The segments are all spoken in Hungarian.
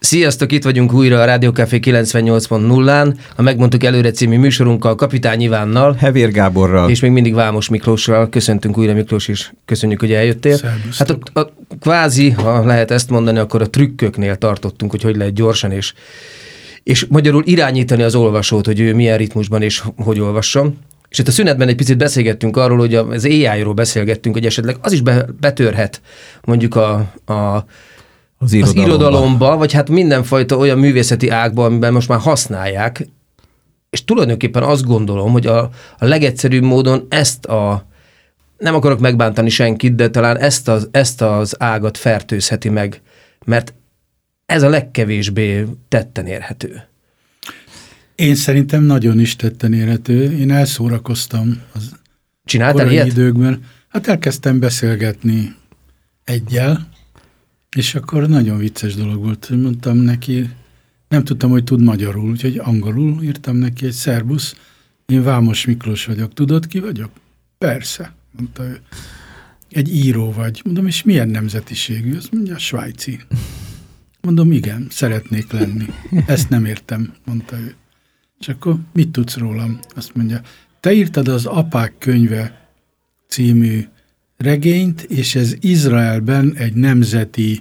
Sziasztok, itt vagyunk újra a Rádió Café 98.0-án, a Megmondtuk előre című műsorunkkal, Kapitány Ivánnal, Hevér Gáborral, és még mindig Vámos Miklóssal. Köszöntünk újra, Miklós, és köszönjük, hogy eljöttél. Szerbusztok. Hát kvázi, ha lehet ezt mondani, akkor a trükköknél tartottunk, hogy lehet gyorsan és magyarul irányítani az olvasót, hogy ő milyen ritmusban és hogy olvasson. És itt a szünetben egy picit beszélgettünk arról, hogy az AI-ról beszélgettünk, hogy esetleg az is betörhet mondjuk az irodalomba, vagy hát mindenfajta olyan művészeti ágba, amiben most már használják, és tulajdonképpen azt gondolom, hogy a legegyszerűbb módon nem akarok megbántani senkit, de talán ezt az ágat fertőzheti meg, mert ez a legkevésbé tetten érhető. Én szerintem nagyon is tetten érhető. Én elszórakoztam az korai időkben. Hát elkezdtem beszélgetni egyel, és akkor nagyon vicces dolog volt. Mondtam neki, nem tudtam, hogy tud magyarul, úgyhogy angolul írtam neki egy szerbusz. Én Vámos Miklós vagyok. Tudod, ki vagyok? Persze, mondta ő. Egy író vagy. Mondom, és milyen nemzetiségű? Azt mondja, svájci. Mondom, igen, szeretnék lenni. Ezt nem értem, mondta ő. És akkor mit tudsz rólam? Azt mondja, te írtad az Apák könyve című regényt, és ez Izraelben egy nemzeti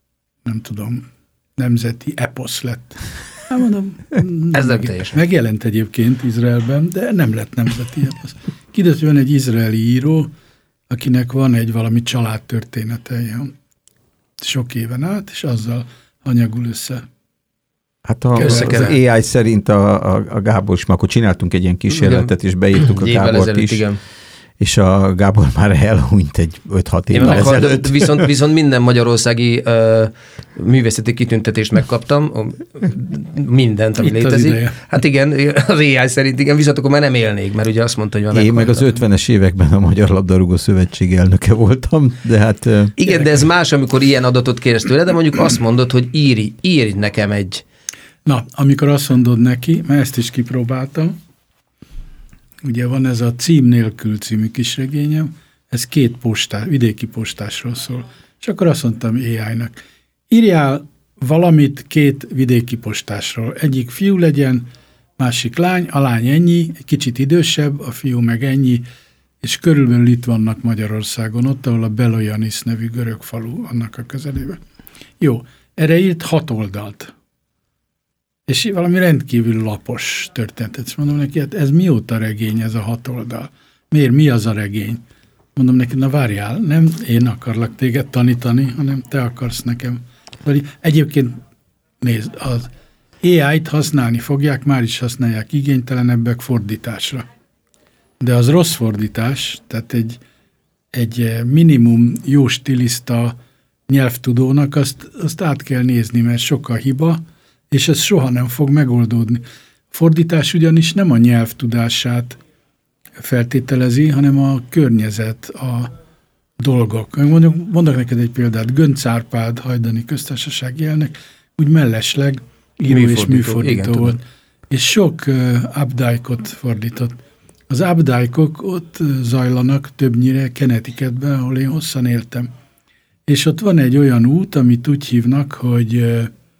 eposz lett. Hát mondom, ez nem teljesen. Megjelent egyébként Izraelben, de nem lett nemzeti eposz. Kiderült, hogy van egy izraeli író, akinek van egy valami családtörténete ilyen sok éven át, és azzal anyagul össze. Hát az AI szerint a Gábor is, akkor csináltunk egy ilyen kísérletet, és beírtuk a Gábort is. Igen. És a Gábor már elhunyt egy 5-6 évvel ezelőtt. Viszont minden magyarországi művészeti kitüntetést megkaptam, mindent, ami létezik. Hát igen, az AI szerint igen, viszont akkor már nem élnék, mert ugye azt mondta, hogy már én meg az 50-es években a Magyar Labdarúgó Szövetség elnöke voltam, de hát... Igen, de ez más, amikor ilyen adatot kérsz tőle, de mondjuk azt mondod, hogy írj nekem egy... Na, amikor azt mondod neki, mert ezt is kipróbáltam, ugye van ez a Cím nélkül című kisregényem, ez 2 vidéki postásról szól. És akkor azt mondtam AI-nak, írjál valamit 2 vidéki postásról. Egyik fiú legyen, másik lány, a lány ennyi, egy kicsit idősebb, a fiú meg ennyi, és körülbelül itt vannak Magyarországon, ott, ahol a Belojanis nevű görög falu, annak a közelében. Jó, erre írt 6 oldalt. És valami rendkívül lapos történetet. És mondom neki, hát ez mióta regény, ez a 6 oldal? Miért? Mi az a regény? Mondom neki, na várjál, nem én akarlak téged tanítani, hanem te akarsz nekem. Egyébként nézd, az AI-t használni fogják, már is használják igénytelenebbek fordításra. De az rossz fordítás, tehát egy minimum jó stiliszta nyelvtudónak azt át kell nézni, mert sok a hiba, és ez soha nem fog megoldódni. A fordítás ugyanis nem a nyelv tudását feltételezi, hanem a környezet, a dolgok. Mondok neked egy példát. Göncz Árpád, hajdani köztársasági elnök, úgy mellesleg író és műfordító volt. Tudom. És sok Updike-ot fordított. Az Updike-ok ott zajlanak többnyire Connecticutben, ahol én hosszan éltem. És ott van egy olyan út, amit úgy hívnak, hogy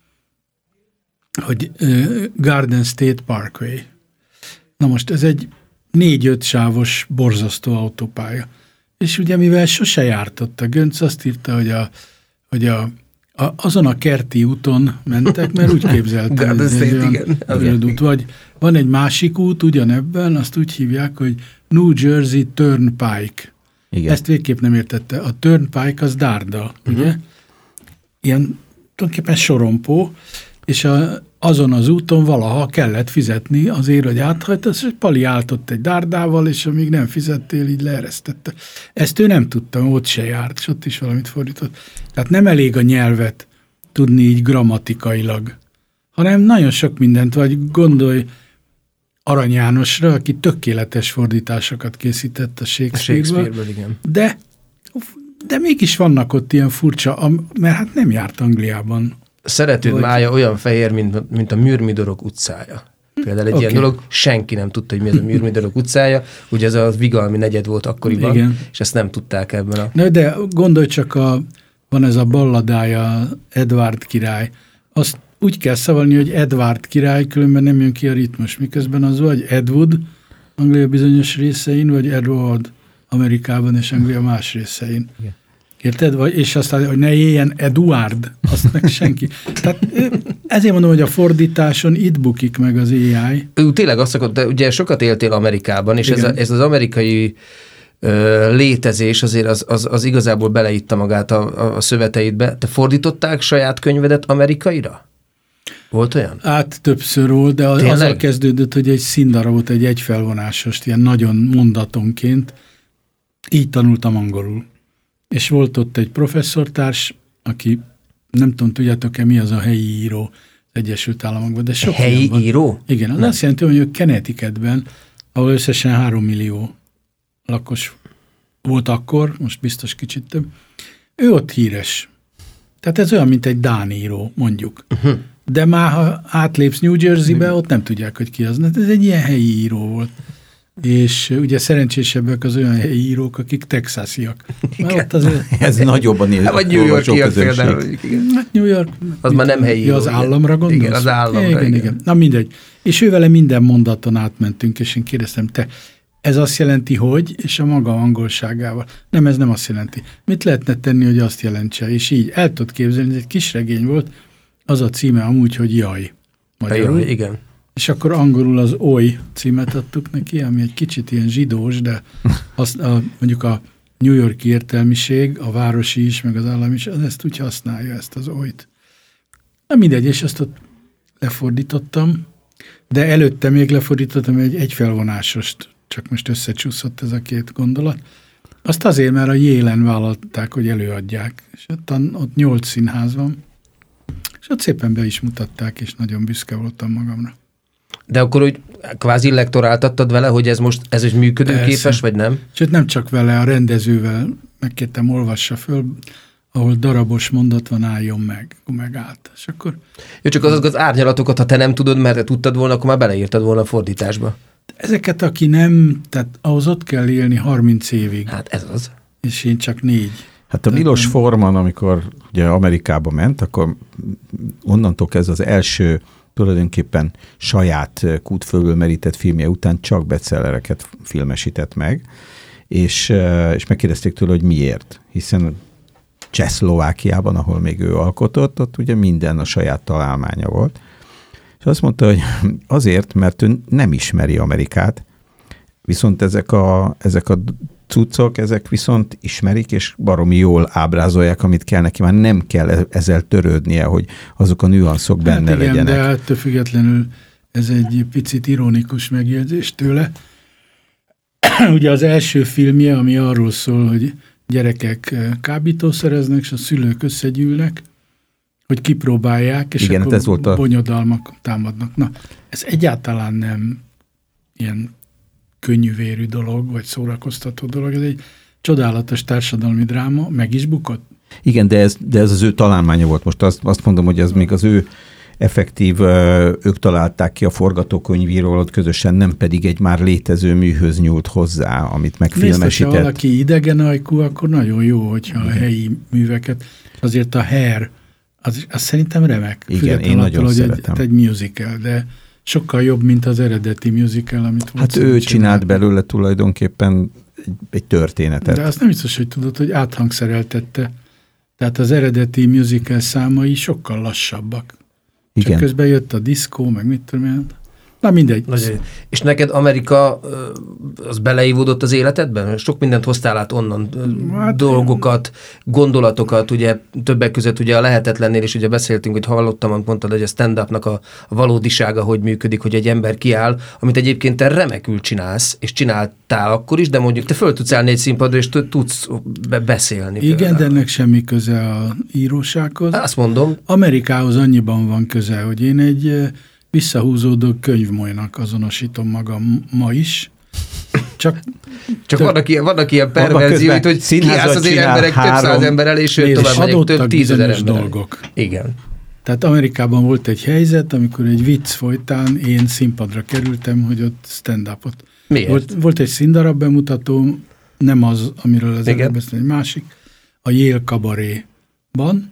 Garden State Parkway. Na most ez egy 4-5 sávos borzasztó autópálya. És ugye mivel sose járt ott a Göncz, azt írta, hogy azon a kerti úton mentek, mert úgy képzeltem, hogy egy olyan út. Vagy van egy másik út ugyanebben, azt úgy hívják, hogy New Jersey Turnpike. Igen. Ezt végképp nem értette. A Turnpike az dárda, ugye? Ilyen tulajdonképpen sorompó, és azon az úton valaha kellett fizetni azért, hogy áthajt, és Pali állt ott egy dárdával, és amíg nem fizettél, így leeresztette. Ezt ő nem tudta, ott se járt, és ott is valamit fordított. Tehát nem elég a nyelvet tudni így grammatikailag, hanem nagyon sok mindent, vagy gondolj Arany Jánosra, aki tökéletes fordításokat készített a Shakespeare-ből, igen. De mégis vannak ott ilyen furcsa, mert hát nem járt Angliában. Szeretőd mája olyan fehér, mint a Mürmidorok utcája. Például egy ilyen dolog, senki nem tudta, hogy mi ez a Mürmidorok utcája, ugye ez a Vigalmi negyed volt akkoriban, igen. És ezt nem tudták ebben a... Na, de gondolj csak, van ez a balladája, Edward király, azt úgy kell szavalni, hogy Edward király, különben nem jön ki a ritmus, miközben az vagy Edward Anglia bizonyos részein, vagy Edward Amerikában és Anglia más részein. Igen. Érted? És aztán, hogy ne éljen Eduard, azt meg senki. Tehát ezért mondom, hogy a fordításon itt bukik meg az AI. Tényleg azt szokott, de ugye sokat éltél Amerikában, és ez az amerikai létezés azért az igazából beleitta magát a szöveteidbe. Te fordították saját könyvedet amerikaira? Volt olyan? Hát többször volt, de azzal kezdődött, hogy egy színdarabot, egy egyfelvonásost, ilyen nagyon mondatonként, így tanultam angolul. És volt ott egy professzortárs, aki, nem tudom, tudjátok-e, mi az a helyi író az Egyesült Államokban, de sok helyi író? Igen, az azt jelenti, hogy Connecticutben, ahol összesen 3 millió lakos volt akkor, most biztos kicsit több, ő ott híres. Tehát ez olyan, mint egy dán író, mondjuk. De már, ha átlépsz New Jersey-be, ott nem tudják, hogy ki az. Ez egy ilyen helyi író volt. És ugye szerencsésebbek az olyan helyi írók, akik texasiak. Ez nagyobban él. Vagy New Yorkiak például. Hát New York. Az már nem helyi író. Az államra gondolsz? Igen, az államra. Igen. Na mindegy. És ővele minden mondaton átmentünk, és én kérdeztem, te, ez azt jelenti, hogy, és a maga angolságával. Nem, ez nem azt jelenti. Mit lehetne tenni, hogy azt jelentse? És így el tudod képzelni, ez egy kis regény volt, az a címe amúgy, hogy Jaj. Magyarul. Jaj, igen. És akkor angolul az Oly címet adtuk neki, ami egy kicsit ilyen zsidós, de mondjuk a New York értelmiség, a városi is, meg az állami is, az ezt úgy használja, ezt az Oyt. Na mindegy, és ezt ott lefordítottam, de előtte még lefordítottam egy egyfelvonásost, csak most összecsúszott ez a két gondolat. Azt azért, mert a Yale-en vállalták, hogy előadják, és ott 8 színház van, és ott szépen be is mutatták, és nagyon büszke voltam magamra. De akkor úgy kvázi lektoráltattad vele, hogy ez most ez működőképes, vagy nem? Sőt, nem csak vele, a rendezővel megkértem, olvassa föl, ahol darabos mondat van, álljon meg, akkor megállt. És akkor... Jó, csak az árnyalatokat, ha te nem tudod, mert te tudtad volna, akkor már beleírtad volna a fordításba. Ezeket, aki nem, tehát ahhoz ott kell élni 30 évig. Hát ez az. És én csak 4. Hát a Milos Forman, amikor ugye Amerikába ment, akkor onnantól kezdve az első tulajdonképpen saját kútfölből merített filmje után csak bestsellereket filmesített meg, és megkérdezték tőle, hogy miért. Hiszen Csehszlovákiában, ahol még ő alkotott, ott ugye minden a saját találmánya volt. És azt mondta, hogy azért, mert ő nem ismeri Amerikát, viszont ezek a cuccok, ezek viszont ismerik, és baromi jól ábrázolják, amit kell neki. Már nem kell ezzel törődnie, hogy azok a nüanszok benne igen, legyenek. De ettől függetlenül ez egy picit ironikus megjegyzés tőle. Ugye az első filmje, ami arról szól, hogy gyerekek kábítószereznek, és a szülők összegyűlnek, hogy kipróbálják, és igen, akkor ez volt bonyodalmak támadnak. Na, ez egyáltalán nem ilyen könnyűvérű dolog, vagy szórakoztató dolog, ez egy csodálatos társadalmi dráma, meg is bukott. Igen, de ez az ő találmánya volt. Most azt mondom, hogy ez még az ő effektív, ők találták ki a forgatókönyvírót közösen, nem pedig egy már létező műhöz nyúlt hozzá, amit megfilmesített. Ha valaki idegen ajkú, akkor nagyon jó, hogyha a helyi műveket, azért a Hair, az szerintem remek. Igen, én nagyon szeretem. Egy musical, de sokkal jobb, mint az eredeti musical, amit volt. Hát ő csinált belőle tulajdonképpen egy történetet. De azt nem biztos, hogy tudod, hogy áthangszereltette. Tehát az eredeti musical számai sokkal lassabbak. Igen. Csak közben jött a diszkó, meg mit tudom én. Na mindegy. És neked Amerika az beleívódott az életedben? Sok mindent hoztál át onnan, dolgokat, gondolatokat, ugye többek között ugye a lehetetlennél is ugye beszéltünk, hogy hallottam, amit mondtad, hogy a stand-upnak a valódisága hogy működik, hogy egy ember kiáll, amit egyébként te remekül csinálsz, és csináltál akkor is, de mondjuk te föl tudsz állni egy színpadra, és tudsz beszélni. Igen, például. De ennek semmi köze a írósághoz. Azt mondom. Amerikához annyiban van köze, hogy én egy visszahúzódó könyvmolynak azonosítom magam ma is. Csak vannak ilyen perverzióit, hogy kiállsz azért emberek több száz ember elé, és tovább megyek több 10 000 ember. Dolgok. Igen. Tehát Amerikában volt egy helyzet, amikor egy vicc folytán én színpadra kerültem, hogy ott stand-upot. Miért? Volt egy színdarab bemutató, nem az, amiről az előbb beszélni, egy másik, a Yale Cabaretban,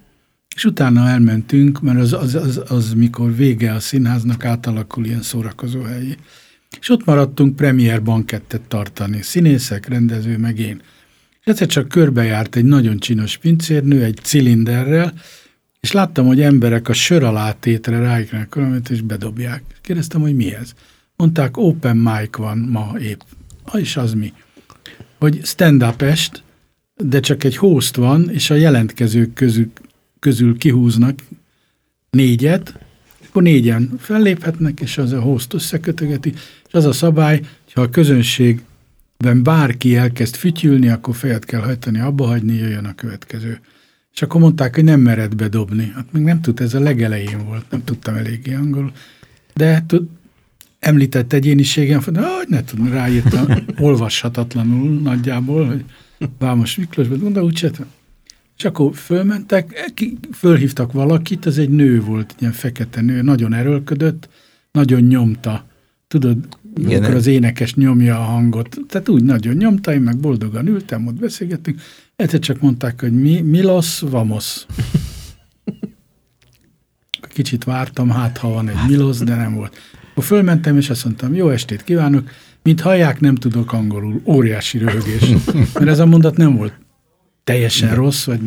És utána elmentünk, mert az mikor vége a színháznak, átalakul ilyen szórakozó helyé. És ott maradtunk premier bankettet tartani. Színészek, rendező, meg én. És egyszer csak körbejárt egy nagyon csinos pincérnő, egy cilinderrel, és láttam, hogy emberek a sör alá tétre ráiknak valamit, és bedobják. Kérdeztem, hogy mi ez? Mondták, open mic van ma épp. És az mi? Hogy stand-up est, de csak egy host van, és a jelentkezők közül kihúznak 4, és akkor 4 felléphetnek, és az a host összekötögeti, és az a szabály, ha a közönségben bárki elkezd fütyülni, akkor fejet kell hajtani, abba hagyni, jöjjön a következő. És akkor mondták, hogy nem mered bedobni. Hát még nem tud, ez a legelején volt, nem tudtam eléggé angolul. De említett egyéniségem, hogy ne tudom, ráírtam, olvashatatlanul nagyjából, hogy Vámos Miklósban, de úgyse. És akkor fölmentek, fölhívtak valakit, ez egy nő volt, ilyen fekete nő, nagyon erőlködött, nagyon nyomta. Tudod, amikor az énekes nyomja a hangot. Tehát úgy nagyon nyomta, én meg boldogan ültem, ott beszélgettünk. Egyszer csak mondták, hogy Milos Vamos. Kicsit vártam, hát ha van egy Milos, de nem volt. Akkor fölmentem, és azt mondtam, jó estét kívánok, mint hallják, nem tudok angolul. Óriási röhögés. Mert ez a mondat nem volt teljesen rossz, vagy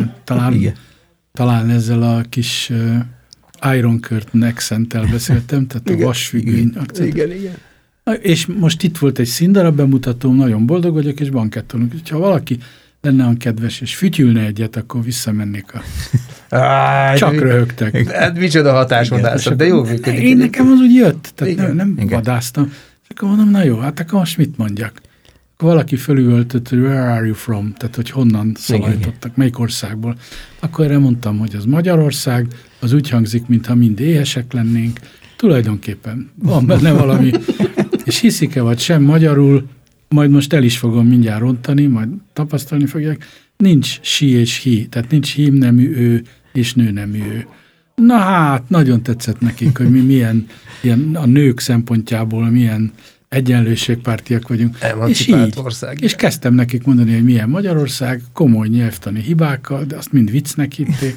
talán ezzel a kis Iron Curtain accenttel beszéltem, tehát a vasfüggöny akcent. Igen. És most itt volt egy színdarab bemutatóm, nagyon boldog vagyok, és bankettolunk. Ha valaki lenne olyan kedves, és fütyülne egyet, akkor visszamennék csak röhögtek. Hát micsoda hatásvadászat, de jó működik. Én nekem az úgy jött, tehát nem vadáztam. És akkor mondom, na jó, hát akkor most mit mondjak? Akkor valaki fölüvöltött, hogy where are you from? Tehát, hogy honnan szalajtottak, melyik országból. Akkor erre mondtam, hogy az Magyarország, az úgy hangzik, mintha mind éhesek lennénk. Tulajdonképpen van benne valami. És hiszik-e vagy sem magyarul, majd most el is fogom mindjárt rontani, majd tapasztalni fogják, nincs she és he, tehát nincs hím nemű ő és nő nemű ő. Na hát, nagyon tetszett nekik, hogy mi milyen a nők szempontjából milyen egyenlőségpártiak vagyunk. És így. Ország, és kezdtem nekik mondani, hogy milyen Magyarország, komoly nyelvtani hibákkal, de azt mind viccnek hitték.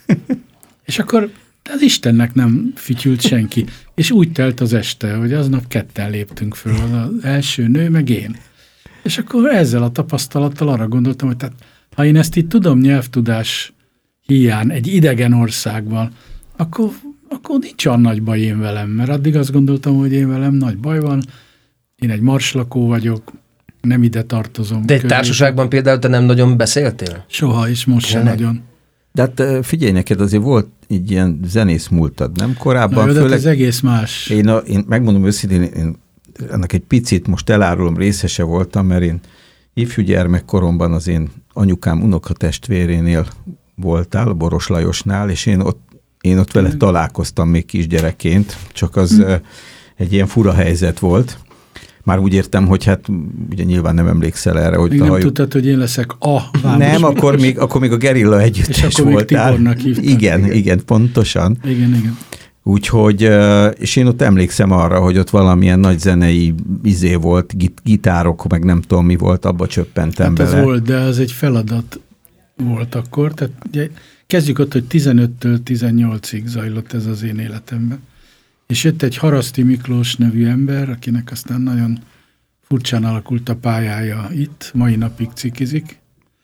És akkor az Istennek nem fütyült senki. És úgy telt az este, hogy aznap 2 léptünk föl, az első nő, meg én. És akkor ezzel a tapasztalattal arra gondoltam, hogy tehát, ha én ezt itt tudom nyelvtudás hiány egy idegen országban, akkor nincs olyan nagy baj én velem, mert addig azt gondoltam, hogy én velem nagy baj van, én egy marslakó vagyok, nem ide tartozom. De egy társaságban például te nem nagyon beszéltél? Soha, és most sem nagyon. De hát figyelj, neked azért volt így ilyen zenész múltad, nem? Korábban főleg... ez egész más. Én megmondom őszintén, én ennek egy picit most elárulom, részese voltam, mert én ifjú gyermekkoromban az én anyukám unokatestvérénél voltál, Boros Lajosnál, és én ott vele találkoztam még kisgyerekként, csak az egy ilyen fura helyzet volt. Már úgy értem, hogy hát ugye nyilván nem emlékszel erre, hogy még nem tudtad, hogy én leszek a Vámos. Nem, akkor még a Gerilla együttes voltál. És akkor még Tibornak hívták. Igen, pontosan. Igen. Úgyhogy, és én ott emlékszem arra, hogy ott valamilyen nagy zenei volt, gitárok, meg nem tudom mi volt, abba csöppentem bele. Hát az volt, de az egy feladat volt akkor. Tehát ugye, kezdjük ott, hogy 15-től 18-ig zajlott ez az én életemben. És jött egy Haraszti Miklós nevű ember, akinek aztán nagyon furcsán alakult a pályája itt, mai napig cikizik.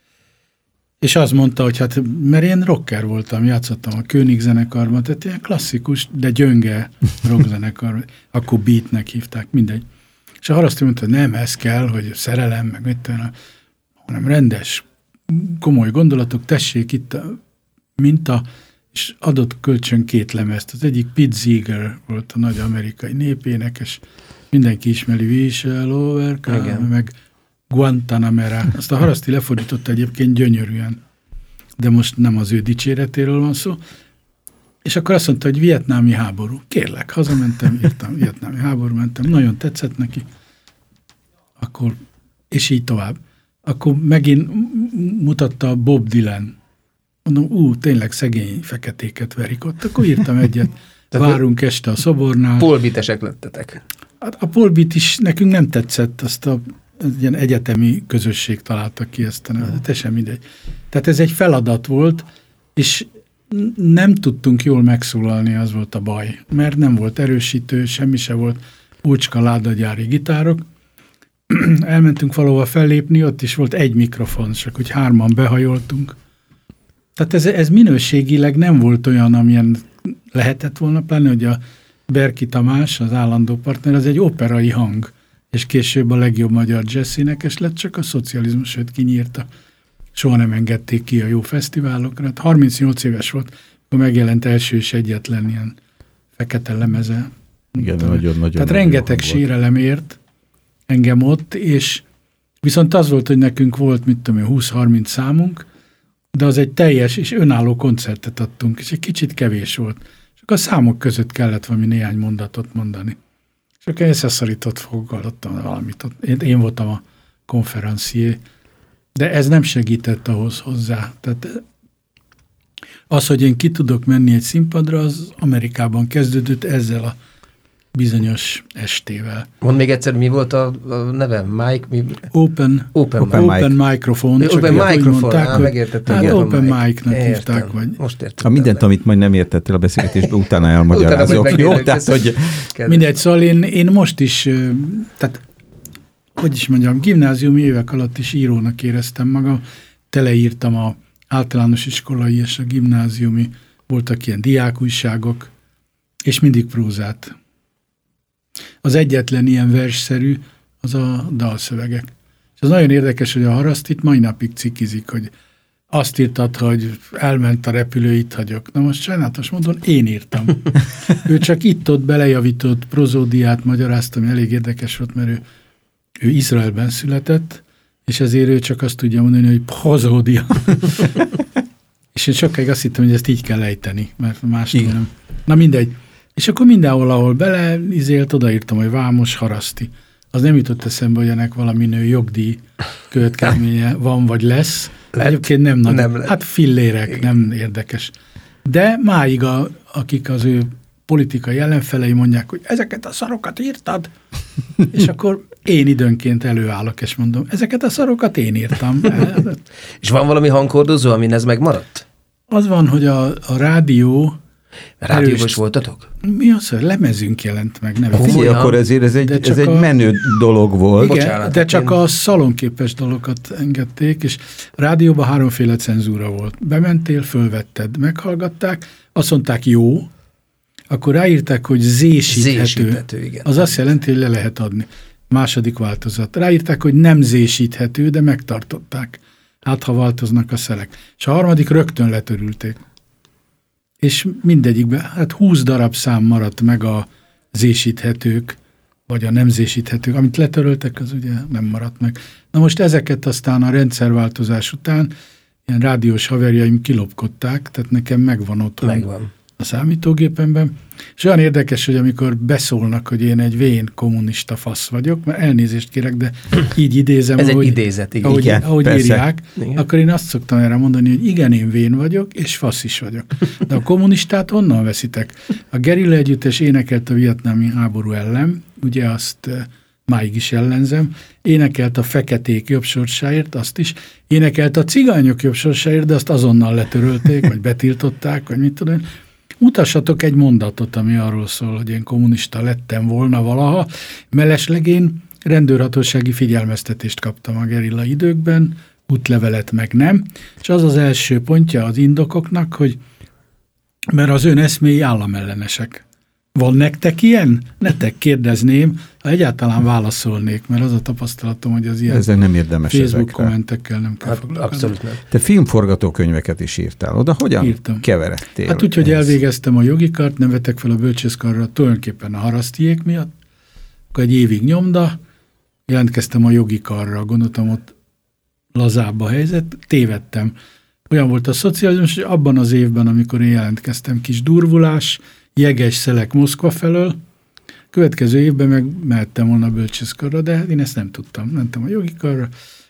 És azt mondta, hogy hát, mert én rocker voltam, játszottam a König zenekarban, tehát ilyen klasszikus, de gyönge rock zenekar, akkor Beatnek hívták, mindegy. És a Haraszti mondta, hogy nem, ez kell, hogy szerelem, meg mit tudom, hanem rendes, komoly gondolatok, tessék itt a minta, és adott kölcsön 2 lemezt. Az egyik Pete Seeger volt a nagy amerikai népénekes, mindenki ismeri, We Shall Overcome, meg Guantanamera. Azt a Haraszti lefordította egyébként gyönyörűen, de most nem az ő dicséretéről van szó. És akkor azt mondta, hogy vietnámi háború. Kérlek, hazamentem, írtam, vietnámi háború, mentem, nagyon tetszett neki. Akkor, és így tovább. Akkor megint mutatta Bob Dylan. Mondom, tényleg szegény feketéket verik ott. Akkor írtam egyet. Várunk este a szobornál. Polbitesek lettetek. Hát a polbit is nekünk nem tetszett, azt a ilyen egyetemi közösség találta ki ezt a nevet, teljesen mindegy. Tehát ez egy feladat volt, és nem tudtunk jól megszólalni, az volt a baj, mert nem volt erősítő, semmi se volt, úcska ládagyári gitárok. Elmentünk valahova fellépni, ott is volt egy mikrofon, csak hogy 3-an behajoltunk. Tehát ez minőségileg nem volt olyan, amilyen lehetett volna, pláne, hogy a Berki Tamás, az állandó partner, az egy operai hang, és később a legjobb magyar jazz énekes lett, csak a szocializmus őt kinyírta. Soha nem engedték ki a jó fesztiválokra. 38 éves volt, akkor megjelent első és egyetlen ilyen fekete lemeze. Igen, nagyon-nagyon. Tehát rengeteg sérelem ért engem ott, és viszont az volt, hogy nekünk volt, 20-30 számunk, de az egy teljes és önálló koncertet adtunk, és egy kicsit kevés volt. És akkor a számok között kellett valami néhány mondatot mondani. És akkor összeszorított fogalottam valamit. Én voltam a konferencié, de ez nem segített ahhoz hozzá. Tehát az, hogy én ki tudok menni egy színpadra, az Amerikában kezdődött ezzel a bizonyos estével. Mondd még egyszer, mi volt a neve? Mike? Open Microphone. Open Microphone, megértettem. Hát Open Mic-nak hívták. Vagy. Most értettem. Mindent, amit majd nem értettél a beszélgetésben, utána elmagyarázok. Jó, tehát, hogy... Mindegy, szóval én most is, tehát hogy is mondjam, gimnáziumi évek alatt is írónak éreztem magam. Teleírtam a általános iskolai és a gimnáziumi, voltak ilyen diákújságok, és mindig prózát. Az egyetlen ilyen versszerű az a dalszövegek. És az nagyon érdekes, hogy a Harasztit mai napig cikizik, hogy azt írtad, hogy elment a repülő, itt hagyok. Na most sajnálatos módon én írtam. Ő csak itt-ott belejavított prozódiát, magyaráztam, elég érdekes volt, mert ő Izraelben született, és ezért ő csak azt tudja mondani, hogy prozódia. És én sokáig azt hittem, hogy ezt így kell ejteni, mert más nem. Na mindegy. És akkor mindenhol, ahol beleizélt, odaírtam, hogy Vámos Haraszti. Az nem jutott eszembe, hogy ennek valami nő jogdíj következménye van, vagy lesz. Egyébként nem nagy. Nem hát fillérek, igen. Nem érdekes. De máig akik az ő politikai ellenfelei mondják, hogy ezeket a szarokat írtad, és akkor én időnként előállok, és mondom, ezeket a szarokat én írtam. És van valami hangkordozó, amin ez megmaradt? Az van, hogy a rádió... Rádióban is voltatok? Mi az, hogy lemezünk jelent meg? Figyelj, akkor ezért ez egy menő dolog volt. Igen, bocsánat, de csak a szalonképes dalokat engedték, és rádióban 3 cenzúra volt. Bementél, fölvetted, meghallgatták, azt mondták jó, akkor ráírták, hogy zésíthető. Igen. Az azt jelenti, hogy le lehet adni. Második változat. Ráírták, hogy nem zésíthető, de megtartották. Hát, ha változnak a szelek. És a harmadik rögtön letörülték. És mindegyikben, hát 20 darab szám maradt meg a zésíthetők, vagy a nem zésíthetők. Amit letöröltek, az ugye nem maradt meg. Na most ezeket aztán a rendszerváltozás után ilyen rádiós haverjaim kilopkodták, tehát nekem megvan otthon a számítógépemben. És olyan érdekes, hogy amikor beszólnak, hogy én egy vén kommunista fasz vagyok, mert elnézést kérek, de így idézem, ez egy idézet, igen. Ahogy írják, igen. Akkor én azt szoktam erre mondani, hogy igen, én vén vagyok, és fasz is vagyok. De a kommunistát honnan veszitek? A gerilla együttes énekelt a vietnámi háború ellen, ugye azt máig is ellenzem, énekelt a feketék jobb sorsáért, azt is, énekelt a cigányok jobb sorsáért, de azt azonnal letörölték, vagy betiltották, vagy mit tudom. Mutassatok egy mondatot, ami arról szól, hogy én kommunista lettem volna valaha. Mellesleg én rendőrhatósági figyelmeztetést kaptam a gerilla időkben, útlevelet meg nem, és az az első pontja az indokoknak, hogy mert az ön eszméi államellenesek. Van nektek ilyen? Netek kérdezném, ha egyáltalán válaszolnék, mert az a tapasztalatom, hogy az ilyen ezek nem érdemes Facebook ezekre. kommentekkel nem kell foglalkozni. Abszolút nem. Te filmforgatókönyveket is írtál. Oda hogyan írtam. Keveredtél? Hát úgy, hogy elvégeztem a jogikart, nem vettek fel a bölcsészkarra tulajdonképpen a Harasztiék miatt, akkor egy évig nyomda, jelentkeztem a jogikarra, gondoltam, ott lazább a helyzet, tévedtem. Olyan volt a szocializmus, hogy abban az évben, amikor én jelentkeztem, kis durvulás, jeges szelek Moszkva felől, következő évben meg mehettem volna a bölcsészkarra, de én ezt nem tudtam. Mentem a jogikarra,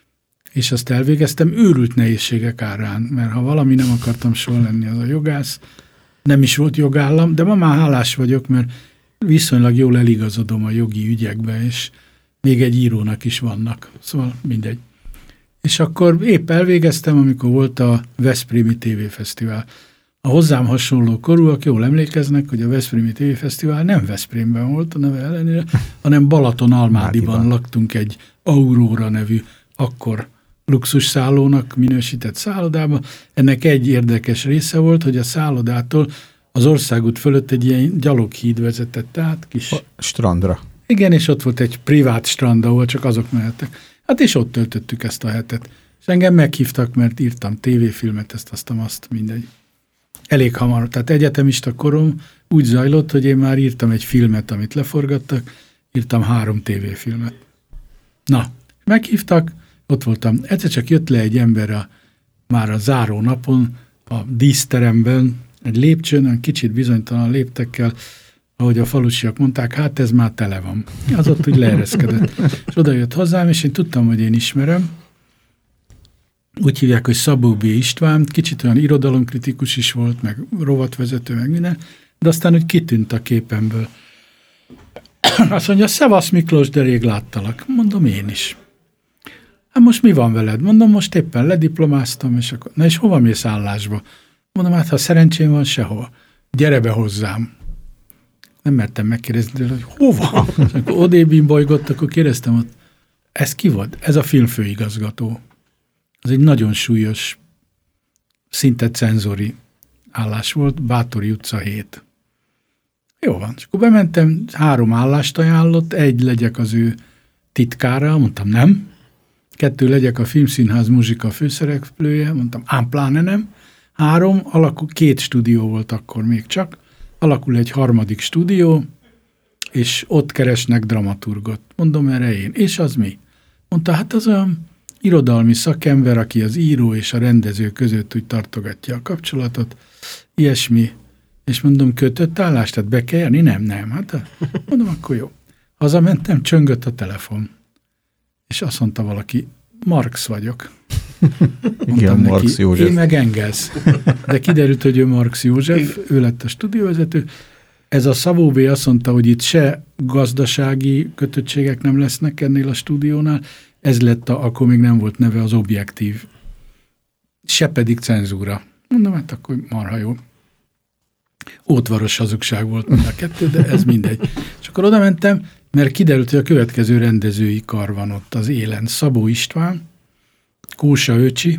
és azt elvégeztem őrült nehézségek árán, mert ha valami nem akartam soha lenni, az a jogász, nem is volt jogállam, de ma már hálás vagyok, mert viszonylag jól eligazodom a jogi ügyekbe, és még egy írónak is vannak. Szóval mindegy. És akkor épp elvégeztem, amikor volt a Veszprémi TV Fesztivál. a hozzám hasonló korúak jól emlékeznek, hogy a Veszprémi TV-fesztivál nem Veszprémben volt a neve ellenére, hanem Balaton-Almádiban laktunk egy Aurora nevű akkor luxusszállónak minősített szállodában. Ennek egy érdekes része volt, hogy a szállodától az országút fölött egy ilyen gyaloghíd vezetett át. Kis strandra. Igen, és ott volt egy privát strand, ahol csak azok mehettek. Hát és ott töltöttük ezt a hetet. És engem meghívtak, mert írtam tévéfilmet, azt, mindegy. Elég hamar. Tehát egyetemista korom úgy zajlott, hogy én már írtam egy filmet, amit leforgattak, írtam 3 tévéfilmet. Na, meghívtak, ott voltam. Egyszer csak jött le egy ember már a záró napon a díszteremben, egy lépcsőn, kicsit bizonytalan léptekkel, ahogy a falusiak mondták, hát ez már tele van. Az ott úgy leereszkedett. És oda jött hozzám, és én tudtam, hogy én ismerem. Úgy hívják, hogy Szabó B. István, kicsit olyan irodalomkritikus is volt, meg rovatvezető, meg minden, de aztán úgy kitűnt a képemből. Azt mondja, szevasz Miklós, de rég láttalak. Mondom, én is. Hát most mi van veled? Mondom, most éppen lediplomáztam, és akkor, na és hova mész állásba? Mondom, hát ha szerencsém van, sehova. Gyere be hozzám. Nem mertem megkérdezni tőle, hogy hova? És akkor odébb bolygott, akkor kérdeztem ott, ez ki volt? Ez a filmfőigazgató. Ez egy nagyon súlyos, szinte cenzori állás volt, Bátori utca 7. Jó van, és akkor bementem, 3 állást ajánlott, 1 legyek az ő titkára, mondtam nem, 2 legyek a Filmszínház muzsika főszereplője, mondtam ám pláne nem, 3, 2 stúdió volt akkor még csak, alakul egy 3. stúdió, és ott keresnek dramaturgot. Mondom erre én. És az mi? Mondta, hát az olyan irodalmi szakember, aki az író és a rendező között úgy tartogatja a kapcsolatot, ilyesmi. És mondom, kötött állást, tehát be kell járni? Nem. Hát mondom, akkor jó. Hazamentem, csöngött a telefon. És azt mondta valaki, Marx vagyok. Igen, Marx József. Én meg Engels. De kiderült, hogy ő Marx József, ő lett a stúdióvezető. Ez a Szabó B. azt mondta, hogy itt se gazdasági kötöttségek nem lesznek ennél a stúdiónál, ez lett, akkor még nem volt neve, az Objektív. Se pedig cenzúra. Mondom, hát akkor marha jó. Ótvaros hazugság volt mind a 2, de ez mindegy. És akkor oda mentem, mert kiderült, hogy a következő rendezői kar van ott az élen. Szabó István, Kósa Öcsi,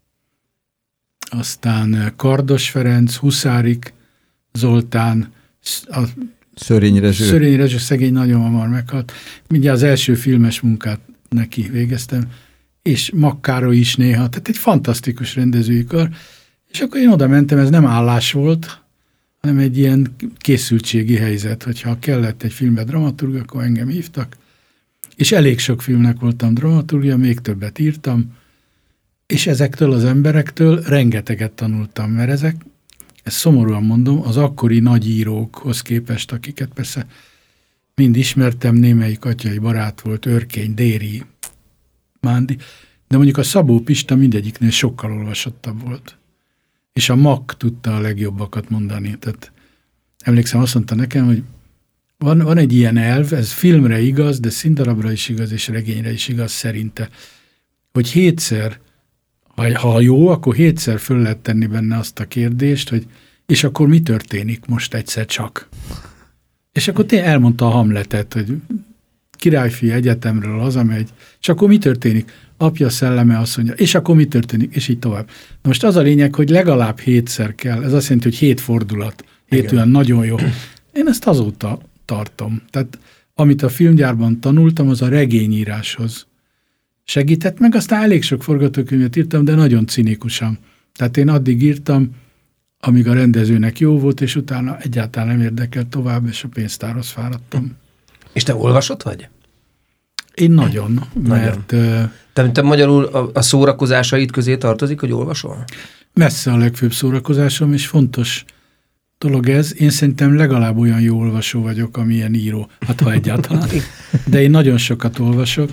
aztán Kardos Ferenc, Huszárik, Zoltán, Szörény Rezső, szegény nagyon hamar meghalt. Mindjárt az első filmes munkát neki végeztem, és Makkároly is néha, tehát egy fantasztikus rendezői kar. És akkor én oda mentem, ez nem állás volt, hanem egy ilyen készültségi helyzet, hogyha kellett egy filmbe dramaturg, akkor engem hívtak, és elég sok filmnek voltam dramaturgia, még többet írtam, és ezektől az emberektől rengeteget tanultam, mert ezek, ezt szomorúan mondom, az akkori nagy írókhoz képest, akiket persze mind ismertem, némelyik atyai barát volt, Örkény, Déri, Mándi, de mondjuk a Szabó Pista mindegyiknél sokkal olvasottabb volt. És a Mak tudta a legjobbakat mondani. Tehát emlékszem, azt mondta nekem, hogy van egy ilyen elv, ez filmre igaz, de színdarabra is igaz, és regényre is igaz szerinte, hogy 7-szer, ha jó, akkor 7-szer föl lehet tenni benne azt a kérdést, hogy és akkor mi történik most egyszer csak? És akkor elmondta a Hamletet, hogy királyfi egyetemről hazamegy, és akkor mi történik? Apja szelleme azt mondja, és akkor mi történik? És így tovább. Na most az a lényeg, hogy legalább 7-szer kell, ez azt jelenti, hogy 7 fordulat, 7 olyan nagyon jó. Én ezt azóta tartom. Tehát amit a filmgyárban tanultam, az a regényíráshoz segített, meg aztán elég sok forgatókönyvet írtam, de nagyon cinikusan. Tehát én addig írtam, amíg a rendezőnek jó volt, és utána egyáltalán nem érdekelt tovább, és a pénztárhoz fáradtam. És te olvasott vagy? Én nagyon, mert... Te magyarul a szórakozásaid közé tartozik, hogy olvasol? Messze a legfőbb szórakozásom, és fontos dolog ez. Én szerintem legalább olyan jó olvasó vagyok, amilyen író, hát ha egyáltalán. De én nagyon sokat olvasok,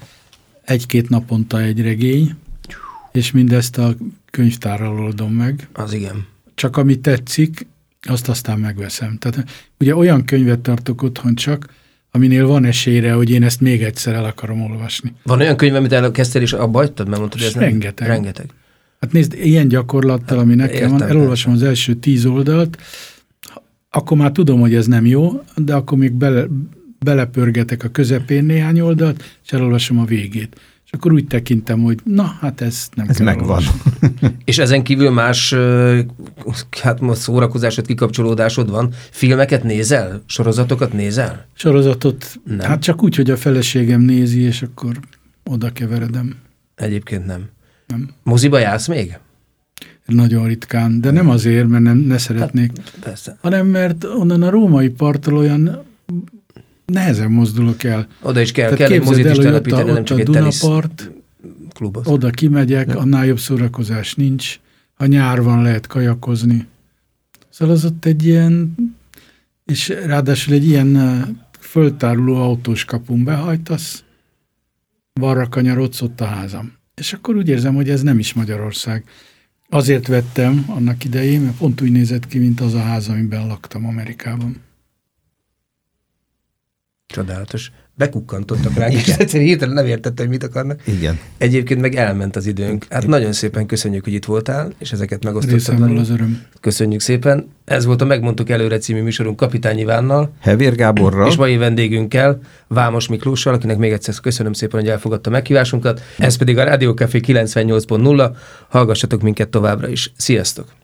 1-2 naponta egy regény, és mindezt a könyvtárral oldom meg. Az igen. Csak ami tetszik, azt aztán megveszem. Tehát ugye olyan könyvet tartok otthon csak, aminél van esélyre, hogy én ezt még egyszer el akarom olvasni. Van olyan könyv, amit elkezdtél, és abba hagytad, mert mondtad, hogy ez rengeteg. Rengeteg. Hát nézd, ilyen gyakorlattal, ami nekem van, elolvasom az első 10 oldalt, akkor már tudom, hogy ez nem jó, de akkor még belepörgetek a közepén néhány oldalt, és elolvasom a végét. És akkor úgy tekintem, hogy na, hát ez nem ez kell megvan. És ezen kívül más hát most szórakozásod, kikapcsolódásod van? Filmeket nézel? Sorozatokat nézel? Sorozatot, nem. Hát csak úgy, hogy a feleségem nézi, és akkor oda keveredem. Egyébként nem. Nem. Moziba jársz még? Nagyon ritkán, de nem azért, mert ne szeretnék, Persze. hanem mert onnan a római parttól olyan nehezen mozdulok el. Oda is kell Tehát egy mozit is hogy telepíteni, nem ott csak a egy tenisz Dunapart, klubot. oda kimegyek, annál jobb szórakozás nincs. Ha nyár van, lehet kajakozni. Szóval az ott egy ilyen, és ráadásul egy ilyen föltáruló autós kapun behajtasz, balra kanyarodsz, ott a házam. És akkor úgy érzem, hogy ez nem is Magyarország. Azért vettem annak idején, mert pont úgy nézett ki, mint az a ház, amiben laktam Amerikában. Csodálatos. Bekukkantottak ránk, és egyszerűen hirtelen nem értettem, hogy mit akarnak. Igen. Egyébként meg elment az időnk. Hát nagyon szépen köszönjük, hogy itt voltál, és ezeket megosztottad. Részemről az öröm. Köszönjük szépen. Ez volt a Megmondtuk előre című műsorunk Kapitány Ivánnal. Hevér Gáborral. És mai vendégünkkel, Vámos Miklóssal, akinek még egyszer köszönöm szépen, hogy elfogadta meghívásunkat. Ez pedig a Rádió Café 98.0. Hallgassatok minket továbbra is. Sziasztok!